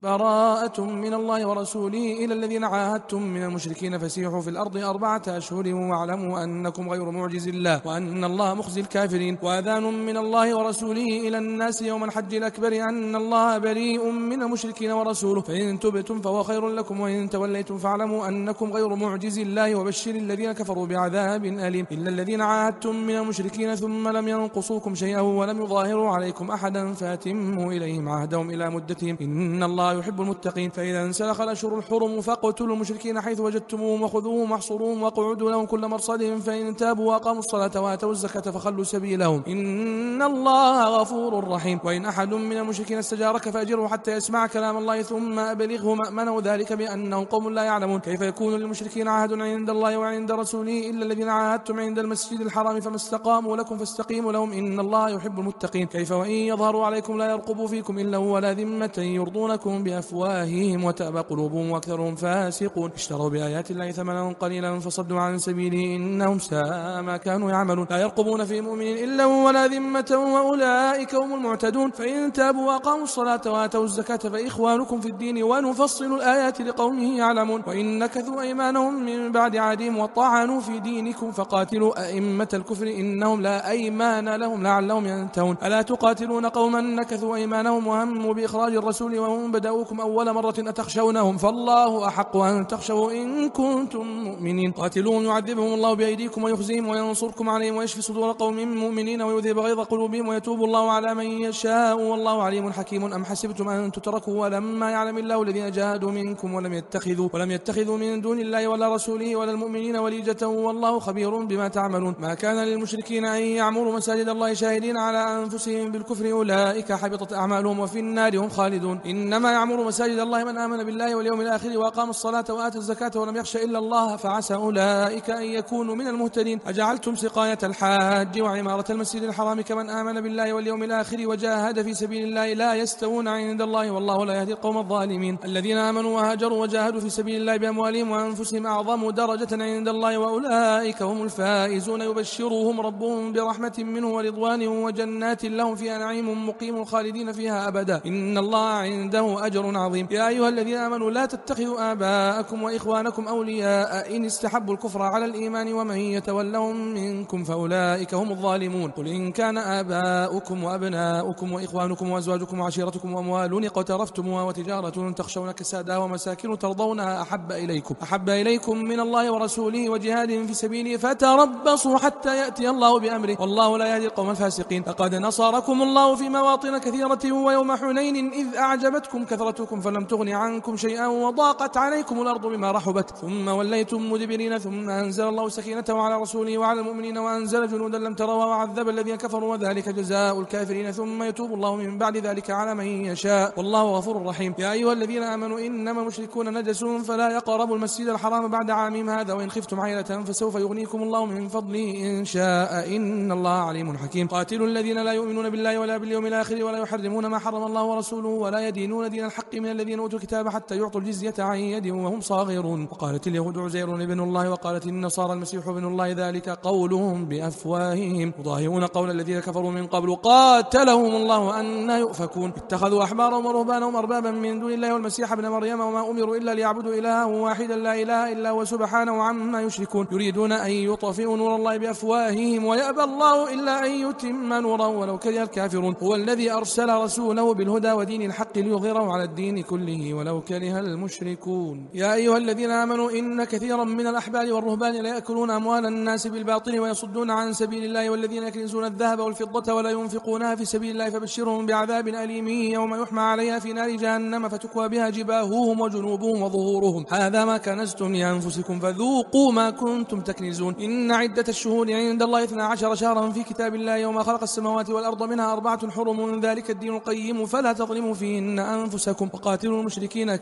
براءة من الله ورسوله إلى الذين عاهدتم من المشركين فسيحوا في الأرض 4 أشهر واعلموا أنكم غير معجز الله وأن الله مخزي الكافرين. وأذان من الله ورسوله إلى الناس يوم الحج الأكبر أن الله بريء من المشركين ورسوله فإن تبتم فهو خير لكم وإن توليتم فاعلموا أنكم غير معجز الله وبشر الذين كفروا بعذاب أليم. إلا الذين عاهدتم من المشركين ثم لم ينقصوكم شيئا ولم يظاهروا عليكم أحدا فأتموا إليهم عهدهم إلى مدتهم إن الله يحب المتقين. فإذا انسلخ الأشهر الحرم فاقتلوا المشركين حيث وجدتموهم وخذوهم واحصروهم واقعدوا لهم كل مرصد فإن تابوا وأقاموا الصلاة وآتوا الزكاة فخلوا سبيلهم إن الله غفور رحيم. وإن أحد من المشركين استجارك فأجره حتى يسمع كلام الله ثم أبلغه مأمنه ذلك بأنهم قوم لا يعلمون. كيف يكون للمشركين عهد عند الله وعند رسوله إلا الذين عاهدتم عند المسجد الحرام فما استقاموا لكم فاستقيموا لهم إن الله يحب المتقين. كيف وإن يظهروا عليكم لا يرقبوا فيكم إلا ولا ذمة يرضونكم بأفواههم وتأبى قلوبهم وأكثرهم فاسقون. اشتروا بآيات الله ثمنا قليلا فصدوا عن سبيله إنهم ساء ما كانوا يعملون. لا يرقبون في مؤمن إلا ولا ذمة وأولئك هم المعتدون. فإن تابوا وأقاموا الصلاة وآتوا الزكاة فإخوانكم في الدين ونفصل الآيات لقوم يعلمون. وإن نكثوا أيمانهم من بعد عهدهم وطعنوا في دينكم فقاتلوا أئمة الكفر إنهم لا أيمان لهم لعلهم ينتهون. ألا تقاتلون قوما نكثوا أيمانهم وهموا بإخراج الرسول وهم بدأوكم أول مرة أتخشونهم فالله أحق أن تخشوا إن كنتم مؤمنين. قاتلوهم يعذبهم الله بأيديكم ويخزيهم وينصركم عليهم ويشفي صدور قوم مؤمنين ويذهب غيظ قلوبهم ويتوب الله على من يشاء والله عليم حكيم. أم حسبتم أن تتركوا ولما يعلم الله الذين جاهدوا منكم ولم يتخذوا من دون الله ولا رسوله ولا المؤمنين وليجة والله خبير بما تعملون. ما كان للمشركين أن يعمروا مساجد الله شاهدين على أنفسهم بالكفر أولئك حبطت أعمالهم وفي النار هم خالدون. إنما يعمر مساجد الله من آمن بالله واليوم الآخر وأقام الصلاة وآتى الزكاة ولم يخش إلا الله فعسى أولئك أن يكونوا من المهتدين. أجعلتم سقاية الحاج وعمارة المسجد الحرام كمن آمن بالله واليوم الآخر وجاهد في سبيل الله لا يستوون عند الله والله لا يهدي القوم الظالمين. الذين آمنوا وهاجروا وجاهدوا في سبيل الله بأموالهم وأنفسهم أعظم درجة عند الله وأولئك هم الفائزون. يبشرهم ربهم برحمة منه ورضوان وجنات لهم فيها نعيم مقيم خالدين فيها أبدا إن الله عنده أجر عظيم. يا أيها الذين آمنوا لا تتخذوا آباءكم وإخوانكم أولياء إن استحبوا الكفر على الإيمان ومن يتولهم منكم فأولئك هم الظالمون. قل إن كان آباؤكم وأبناؤكم وإخوانكم وأزواجكم وعشيرتكم وأموال اقترفتموها وتجارة تخشون كسادها ومساكن ترضونها أحب إليكم من الله ورسوله وجهاد في سبيله فتربصوا حتى يأتي الله بأمره والله لا يهدي القوم الفاسقين. لقد نصركم الله في مواطن كثيرة ويوم حنين إذ أعجبتكم كثرتكم فلم تغن عنكم شيئا وضاقت عليكم الأرض بما رحبت ثم وليتم مدبرين ثم أنزل الله سكينته على رسوله وعلى المؤمنين وأنزل جنودا لم تروا وعذب الذين كفروا وذلك جزاء الكافرين ثم يتوب الله من بعد ذلك على من يشاء والله غفور رحيم. يا أيها الذين آمنوا إنما المشركون نجس فلا يقربوا المسجد الحرام بعد عامهم هذا وإن خفتم عيلة فسوف يغنيكم الله من فضله إن شاء إن الله عليم حكيم. قاتلوا الذين لا يؤمنون بالله ولا باليوم الآخر ولا يحرمون ما حرم الله ورسوله ولا يدينون دين الحق من الذين أوتوا الكتاب حتى يعطوا الجزية عن يد وهم صاغرون. وقالت اليهود عزير ابن الله وقالت النصارى المسيح ابن الله ذلك قولهم بأفواههم يضاهئون قول الذين كفروا من قبل قاتلهم الله أن يؤفكون. اتخذوا أحبارهم ورهبانهم أربابا من دون الله والمسيح ابن مريم وما أمروا إلا ليعبدوا إلها واحدا لا إله إلا هو سبحانه عما يشركون. يريدون أن يطفئوا نور الله بأفواههم ويأبى الله إلا أن يتم نوره ولو كره الكافرون. هو الذي أرسل رسوله بالهدى ودين الحق ليظهره على الدين كله ولو كره المشركون. يا أيها الذين آمنوا إن كثيرا من الأحبار والرهبان لا يأكلون أموال الناس بالباطل ويصدون عن سبيل الله والذين يكنزون الذهب والفضة ولا ينفقونها في سبيل الله فبشرهم بعذاب أليم يوم يحمى عليها في نار جهنم فتكوى بها جباههم وجنوبهم وظهورهم هذا ما كنزتم لأنفسكم فذوقوا ما كنتم تكنزون. إن عدة الشهور عند الله 12 شهرا في كتاب الله يوم خلق السماوات والأرض منها 4 حرم ذلك الدين القيم فلا تظلموا فيهن أنفسكم وقاتلوا المشركين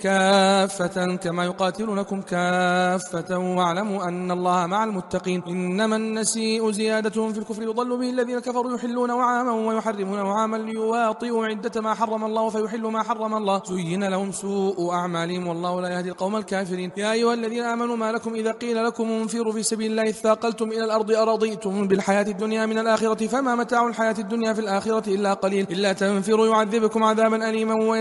كافة كما يقاتلونكم كافة واعلموا أن الله مع المتقين. إنما النسيء زيادة في الكفر يضل به الذين كفروا يحلون عاما ويحرمون عاما ليواطئوا عدة ما حرم الله فيحلوا ما حرم الله زين لهم سوء أعمالهم والله لا يهدي القوم الكافرين. يا أيها الذين آمنوا ما لكم إذا قيل لكم انفروا في سبيل الله اثاقلتم إلى الأرض أرضيتم بالحياة الدنيا من الآخرة فما متاع الحياة الدنيا في الآخرة إلا قليل. إلا تنفروا يعذبكم عذابا أليما ويستبدل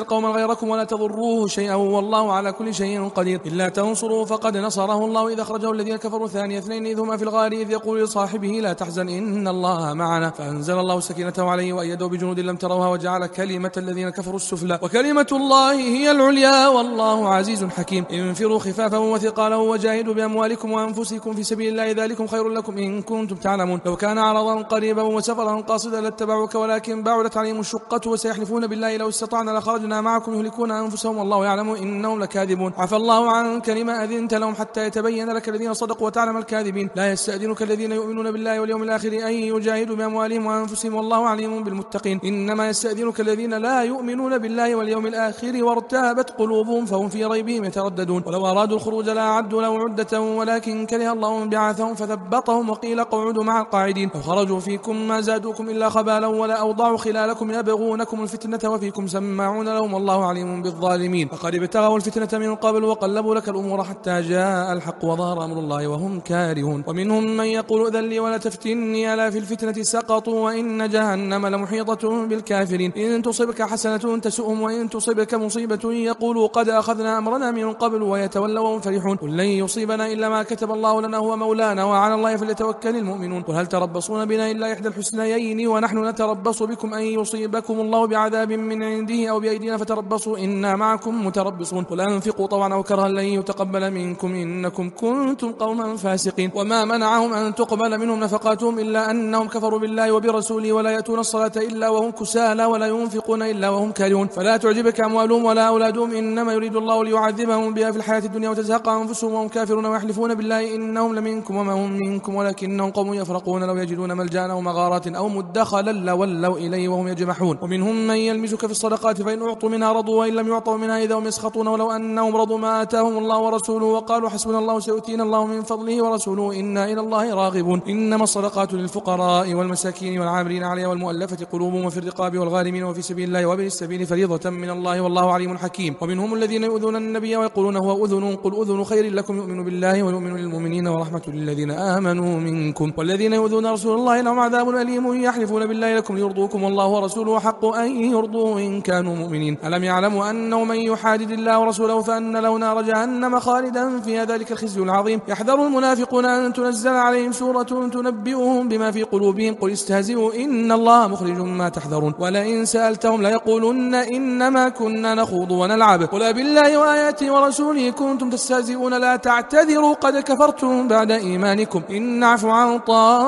قوما غيركم ولا تضروه شيئا والله على كل شيء قدير. إلا تنصروا فقد نصره الله إذ أخرجه الذين كفروا ثاني اثنين إذ هما في الغار إذ يقول لصاحبه لا تحزن إن الله معنا فأنزل الله سكينته عليه وأيده بجنود لم تروها وجعل كلمة الذين كفروا السفلى وكلمة الله هي العليا والله عزيز حكيم. انفروا خفافا وثقالا وجاهدوا بأموالكم وأنفسكم في سبيل الله ذلكم خير لكم إن كنتم تعلمون. لو كان عرضا قريبا وسفرا قاصدا لاتبعوك ولكن بعدت عليهم الشقة وسيحلفون بالله لو استطعنا لخرجنا معكم يهلكون أنفسهم والله يعلم إنهم لكاذبون. عفى الله عنك لما أذنت لهم حتى يتبين لك الذين صدقوا وتعلم الكاذبين. لا يستأذنك الذين يؤمنون بالله واليوم الآخر أن يجاهدوا بأموالهم وأنفسهم والله عليم بالمتقين. إنما يستأذنك الذين لا يؤمنون بالله واليوم الآخر وارتابت قلوبهم فهم في ريبهم يترددون. ولو أرادوا الخروج لأعدوا له عدة ولكن كره الله بعثهم فثبطهم وقيل اقعدوا مع القاعدين. لو خرجوا فيكم ما زادوكم إلا خبالا ولا أوضعوا خلالكم يبغونكم الفتنة وفيكم سماعون لهم والله عليم بالظالمين. فقد ابتغوا الفتنة من قبل وقلبوا لك الأمور حتى جاء الحق وظهر أمر الله وهم كارهون. ومنهم من يقول أذن لي ولا تفتني ألا في الفتنة سقطوا وإن جهنم لمحيطة بالكافرين. إن تصبك حسنة تسؤهم وإن تصبك مصيبة يقولوا قد أخذنا أمرنا من قبل ويتولوا وهم فرحون. قل لن يصيبنا إلا ما كتب الله لنا هو مولانا وعلى الله فليتوكل المؤمنون. قل هل تربصون بنا إلا إحدى الحسنيين ونحن نتربص بكم أن يصيبكم الله بعذاب من عنده أو بأيدينا فتربصوا إنا معكم متربصون. قل أنفقوا طوعا أو كرها لن يتقبل منكم إنكم كنتم قوما فاسقين. وما منعهم أن تقبل منهم نفقاتهم إلا أنهم كفروا بالله وبرسوله ولا يأتون الصلاة إلا وهم كسالى ولا ينفقون إلا وهم كارهون. فلا تعجبك أموالهم ولا أولادهم إنما يريد الله ليعذبهم بها في الحياة الدنيا وتزهق أنفسهم وهم كافرون ويحلفون بالله إنهم لمنكم وما هم منكم ولكنهم قوم يفرقون. لو يجدون ملجأ أو مغارات أو مدخلا لولوا إليه وهم يجمحون. ومنهم من يلمزك في الصدقات فإن أعطوا منها رضوا وإن لم يعطوا منها إذا هم يسخطون. ولو أنهم رضوا ما آتاهم الله ورسوله وقالوا حسبنا الله سيؤتينا الله من فضله ورسوله إنا إلى الله راغبون. إنما الصدقات للفقراء والمساكين والعاملين عليها والمؤلفة قلوبهم وفي الرقاب والغارمين وفي سبيل الله وابن السبيل فريضة من الله والله عليم حكيم. ومنهم الذين يؤذون النبي ويقولون هو أذن قل أذن خير لكم يؤمن بالله ويؤمن للمؤمنين ورحمة للذين آمنوا منكم. والذين يؤذون رسول الله لهم عذاب أليم يحلفون بالله لكم ليرضوكم والله ورسوله حق أن يرضوه إن كانوا مؤمنين. ألم يعلموا أنه من يحادد الله ورسوله فأن له نار جهنم خالدا فيها ذلك الخزي العظيم. يحذر المنافقون أن تنزل عليهم سورة تنبئهم بما في قلوبهم قل استهزئوا إن الله مخرج ما تحذرون. ولئن سألتهم ليقولن إنما كنا نخوض ونلعب قل بالله وآياته ورسوله كنتم تستهزئون لا تعتذروا قد كفرتم بعد إيمانكم إن نعفو عن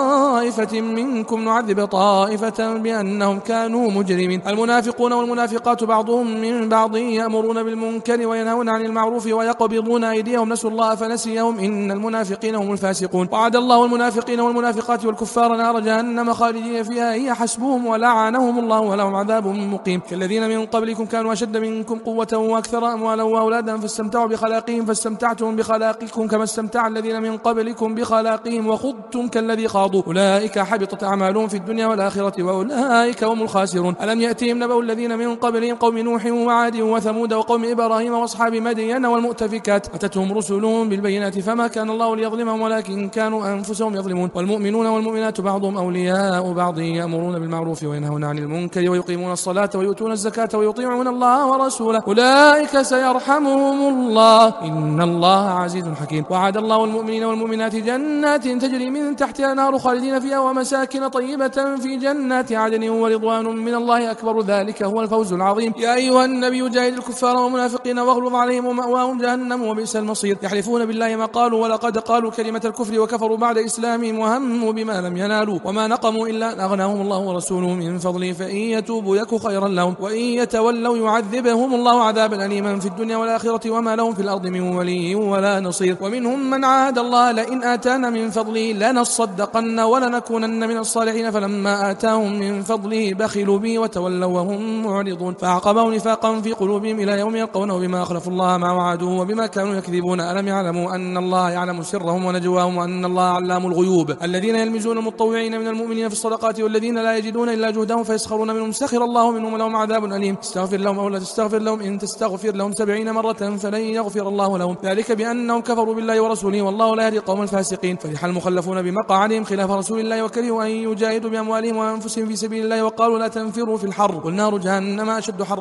طائفة منكم نعذب طائفة بأنهم كانوا مجرمين. المنافقون والمنافقات بعضهم من بعض يأمرون بالمنكر وينهون عن المعروف ويقبضون أيديهم نسوا الله فنسيهم إن المنافقين هم الفاسقون. وعد الله المنافقين والمنافقات والكفار نار جهنم خالدين فيها هي حسبهم ولعنهم الله ولهم عذاب مقيم. كالذين من قبلكم كانوا أشد منكم قوة وأكثر أموالا وأولادا فاستمتعوا بخلاقهم فاستمتعتم بخلاقكم كما استمتع الذين من قبلكم بخلاقهم وخضتم كالذي خاضوا أولئك حبطت أعمالهم في الدنيا والآخرة وأولئك هم الخاسرون. ألم يأتهم نبأ الذين من قبلهم قوم نوح وعاد وثمود وقوم إبراهيم وأصحاب مدين والمؤتفكات أتتهم رسلهم بالبينات فما كان الله ليظلمهم ولكن كانوا أنفسهم يظلمون. والمؤمنون والمؤمنات بعضهم أولياء بعض يأمرون بالمعروف وينهون عن المنكر ويقيمون الصلاة ويؤتون الزكاة ويطيعون الله ورسوله أولئك سيرحمهم الله إن الله عزيز حكيم. وعد الله المؤمنين والمؤمنات جنات تجري من تحتها نار خالدين فيها ومساكن طيبة في جنات عدن ورضوان من الله أكبر ذلك هو الفوز العظيم. يا أيها النبي جاهد الكفار والمنافقين واغلظ عليهم ومأواهم جهنم وبئس المصير. يحلفون بالله ما قالوا ولقد قالوا كلمة الكفر وكفروا بعد إسلامهم وهموا بما لم ينالوا وما نقموا إلا أن أغناهم الله ورسوله من فضله فإن يتوبوا يك خيرا لهم وإن يتولوا يعذبهم الله عذابا أليما في الدنيا والآخرة وما لهم في الأرض من ولي ولا نصير. ومنهم من عاهد الله لئن آتانا من فضله لنصدقن ولنكونن من الصالحين فلما آتاهم من فضله بخلوا به وتولوا وهم معرضون فأعقبهم نفاقا في قلوبهم إلى يوم يلقونه بما أخلفوا الله ما وعدوه وبما كانوا يكذبون. ألم يعلموا أن الله يعلم سرهم ونجواهم وأن الله علام الغيوب. الذين يلمزون المطوعين من المؤمنين في الصدقات والذين لا يجدون إلا جهدهم فيسخرون منهم سخر الله منهم ولهم عذاب أليم. استغفر لهم أو لا تستغفر لهم إن تستغفر لهم 70 مرة فلن يغفر الله لهم ذلك بأنهم كفروا بالله ورسوله والله لا يهدي القوم الفاسقين. فرح المخلفون بمقعدهم خلاف رسول الله وكرهوا أن يجاهدوا بأموالهم وأنفسهم في سبيل الله وقالوا لا تنفروا في الحر قل نار جهنم أشد حرا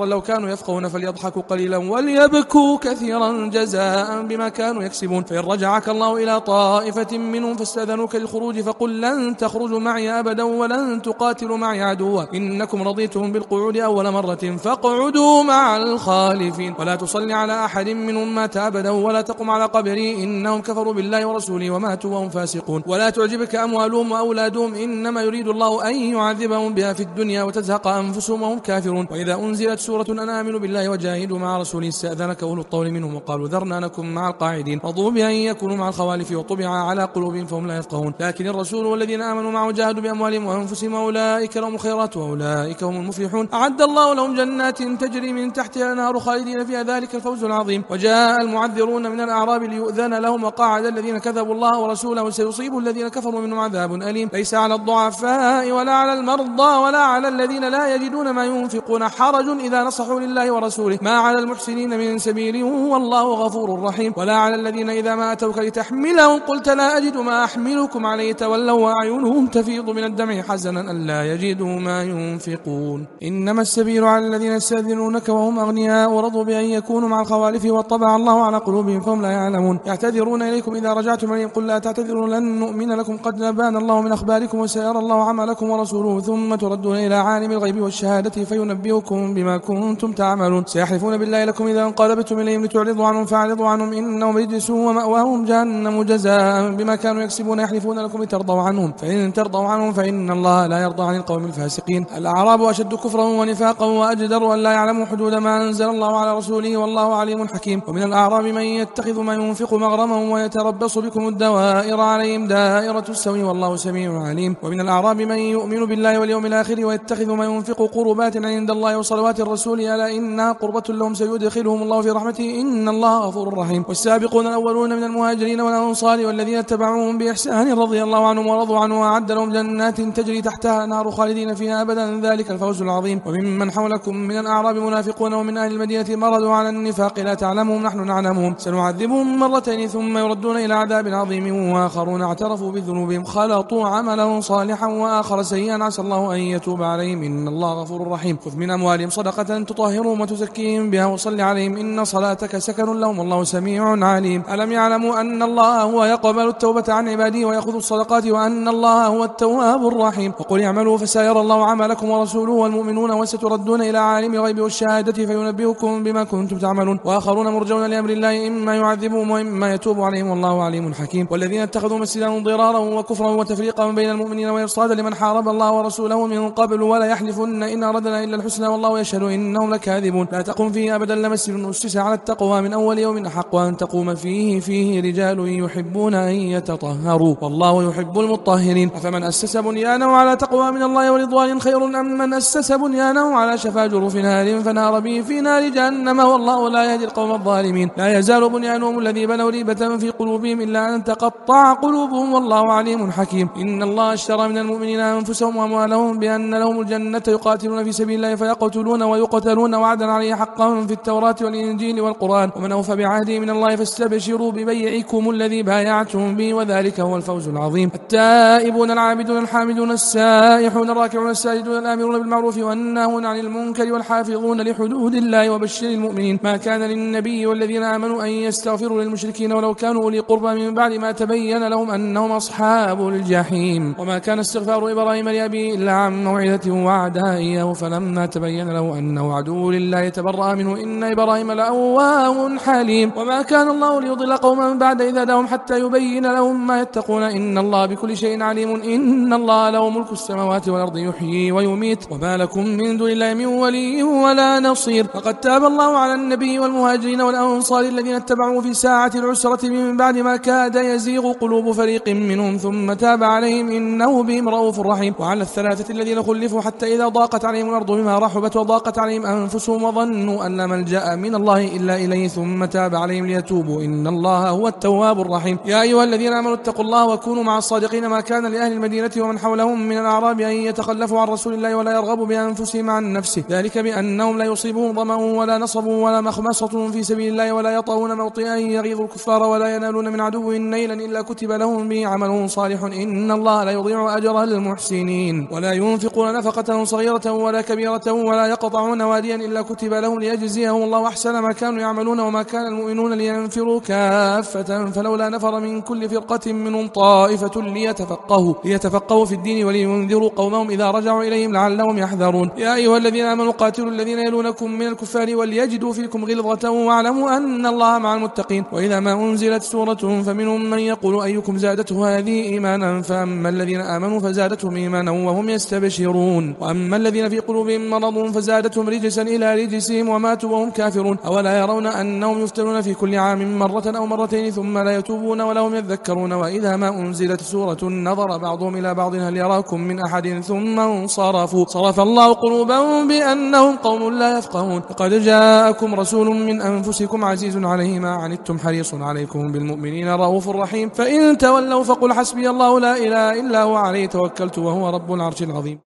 لو كانوا يفقهون فليضحكوا قليلا وليبكوا كثيرا جزاء بما كانوا يكسبون. فإن رجعك الله إلى طائفة منهم فاستأذنوك للخروج فقل لن تخرجوا معي أبدا ولن تقاتلوا معي عدوا إنكم رضيتم بالقعود أول مرة فاقعدوا مع الخالفين ولا تصلي على أحد منهم مات أبدا ولا تقم على قبري إنهم كفروا بالله ورسوله وماتوا وهم فاسقون. ولا تعجبك أموالهم وأولادهم إنما يريد الله أن يعذبهم بها في الدنيا وتزهق أنفسهم وهم كافرون. وإذا أنزلت سورة أن آمنوا بالله وجاهدوا مع رسوله استأذنك أولو الطول منهم وقالوا ذرنا نكن مع القاعدين رضوا بأن يكونوا مع الخوالف وطبع على قلوبهم فهم لا يفقهون. لكن الرسول والذين آمنوا معه جاهدوا بأموالهم وأنفسهم أولئك لهم الخيرات وأولئك هم المفلحون. أعد الله لهم جنات تجري من تحتها الأنهار خالدين فيها ذلك الفوز العظيم. وجاء المعذرون من الأعراب ليؤذن لهم وقعد الذين كذبوا الله ورسوله سيصيب الذين كفروا منهم عذاب أليم. ليس على الضعفاء ولا على المرضى ولا على الذين لا يجدون ما ينفقون حرج إذا نصحوا لله ورسوله ما على المحسنين من سبيل والله غفور رحيم. ولا على الذين إذا ما أتوك لتحملهم قلت لا أجد ما أحملكم عليه تولوا وأعينهم تفيض من الدمع حزنا ألا يجدوا ما ينفقون. إنما السبيل على الذين يستأذنونك وهم أغنياء ورضوا بأن يكونوا مع الخوالف وطبع الله على قلوبهم فهم لا يعلمون. يعتذرون إليكم إذا رجعتم إليهم قل لا تعتذروا لن نؤمن لكم قد نبأنا الله من أخباركم وسيرى الله عملكم ورسوله ثم تردون إلى عالم الغيب والشهادة فينبئكم بما كنتم تعملون. سيحلفون بالله لكم إذا انقلبتم إليهم لتعرضوا عنهم فاعرضوا عنهم إنهم رجس ومأواهم جهنم جزاء بما كانوا يكسبون. يحلفون لكم لترضوا عنهم فإن ترضوا عنهم فإن الله لا يرضى عن القوم الفاسقين. الأعراب أشد كفرا ونفاقا وأجدر أن لا يعلموا حدود ما أنزل الله على رسوله والله عليم حكيم. ومن الأعراب من يتخذ ما ينفق مغرما ويتربص بكم الدوائر عليهم دائرة السوء والله سميع عليم. ومن الأعراب من يؤمن بالله واليوم الآخر ويتخذ ما ينفق قربات عند الله وصلوات الرسول ألا إنها قربة لهم سيدخلهم الله في رحمته إن الله غفور رحيم. والسابقون الأولون من المهاجرين والأنصار والذين اتبعوهم بإحسان رضي الله عنهم ورضوا عنه وأعد لهم جنات تجري تحتها نار خالدين فيها أبدا ذلك الفوز العظيم. وممن حولكم من الأعراب منافقون ومن أهل المدينة مرضوا على النفاق لا تعلمهم نحن نعلمهم سنعذبهم مرتين ثم يردون إلى عذاب عظيم وآخرون اعترفوا بذنوبهم خلطوا عملا صالحا وآخر سيئا عسى الله أن يتوب عليهم إن الله غفور رحيم. خذ من أموالهم صدقة تطهرهم وتزكيهم بها وصل عليهم إن صلاتك سكن لهم والله سميع عليم. ألم يعلموا أن الله هو يقبل التوبة عن عباده ويأخذ الصدقات وأن الله هو التواب الرحيم. وقل اعملوا فسيرى الله عملكم ورسوله والمؤمنون وستردون إلى عالم الغيب والشهادة فينبئكم بما كنتم تعملون. وآخرون مرجون لأمر الله إما يعذبهم وإما يتوب عليهم والله عليم حكيم. والذين اتخذوا مسجدا ضرارا وكفرا وتفريقا بين المؤمنين وإرصادا لمن حارب الله ورسوله من قبل ولا يحلفن إن أردنا إلا الحسنى والله يشهد إنهم لكاذبون. لا تقم فيه أبدا لمسجد أسس على التقوى من أول يوم أحق أن تقوم فيه رجال يحبون أن يتطهروا والله يحب المطهرين. أفمن أسس بنيانه على تقوى من الله ورضوان خير أم من أسس بنيانه على شفا جرف نار فنار به في نار جهنم والله لا يهدي القوم الظالمين. لا يزال بنيانهم الذي بنوا ريبة في قلوبهم إلا أن تقطع قلوبهم والله عليم حكيم. إن الله اشترى من المؤمنين أنفسهم وأموالهم بأن لهم الجنة يقاتلون في سبيل الله فيقتلون ويقتلون وعدا عليه حقا في التوراة والإنجيل والقرآن ومن أوفى بعهده من الله فاستبشروا ببيعكم الذي بايعتم به وذلك هو الفوز العظيم. التائبون العابدون الحامدون السائحون الراكعون الساجدون الآمرون بالمعروف والناهون عن المنكر والحافظون لحدود الله وبشر المؤمنين. ما كان للنبي والذين آمنوا أن يستغفروا للمشركين ولو كانوا أولي قربى من بعد ما تبين لهم أنهم أصحاب الجحيم. وما كان استغفار إبراهيم لأبيه إلا عن موعدة وعدها إياه فلما تبين له أنه عدو لله تبرأ منه إن إبراهيم لأواه حليم. وما كان الله ليضل قوما بعد إذ هداهم حتى يبين لهم ما يتقون إن الله بكل شيء عليم. إن الله له ملك السماوات والأرض يحيي ويميت وما لكم من دون الله من ولي ولا نصير. فقد تاب الله على النبي والمهاجرين والأنصار الذين اتبعوا في ساعة العسرة من بعد ما كاد يزيغ قلوب فريق منهم ثم تاب عليهم إنه بهم رؤوف رحيم. وعلى الثلاثة الذين خلفوا حتى إذا ضاقت عليهم الأرض بما رحبت وضاقت عليهم أنفسهم وظنوا أن لا ملجأ من الله إلا إليه ثم تاب عليهم ليتوبوا إن الله هو التواب الرحيم. يا أيها الذين آمنوا اتقوا الله وكونوا مع الصادقين. ما كان لأهل المدينة ومن حولهم من الأعراب أن يتخلفوا عن رسول الله ولا يرغبوا بأنفسهم عن نفسه ذلك بأنهم لا يصيبهم ظمأ ولا نصب ولا مخمصة في سبيل الله ولا يطؤون موطئا يغيظ الكفار ولا ينالون من عدو نيلا إلا كتب لهم به عمل صالح إن الله لا يضيع أجر المحسنين. ولا ينفقون نفقة صغيرة ولا كبيرة ولا يقطعون يطؤون واديا إلا كتب لهم ليجزيهم الله أحسن ما كانوا يعملون وما كان المؤمنون لينفروا كافة فلولا نفر من كل فرقة منهم طائفة ليتفقهوا في الدين ولينذروا قومهم إذا رجعوا إليهم لعلهم يحذرون. يا أيها الذين آمنوا قاتلوا الذين يلونكم من الكفار وليجدوا فيكم غلظة واعلموا أن الله مع المتقين. وإذا ما أنزلت سورة فمنهم من يقول أيكم زادته هذه إيمانا فأما الذين آمنوا فزادتهم إيمانا وهم يستبشرون وأما الذين في قلوبهم مرض فزادتهم رجسا إلى رجسهم وماتوا وهم كافرون. أولا يرون أنهم يفتنون في كل عام مرة أو مرتين ثم لا يتوبون ولا هم يذكرون. وإذا ما أنزلت سورة نظر بعضهم إلى بعض هل يراكم من أحد ثم انصرفوا صرف الله قلوبهم بأنهم قوم لا يفقهون. لقد جاءكم رسول من أنفسكم عزيز عليه ما عنتم حريص عليكم بالمؤمنين رؤوف رحيم. فإن تولوا فقل حسبي الله لا إله إلا هو عليه توكلت وهو رب العرش العظيم.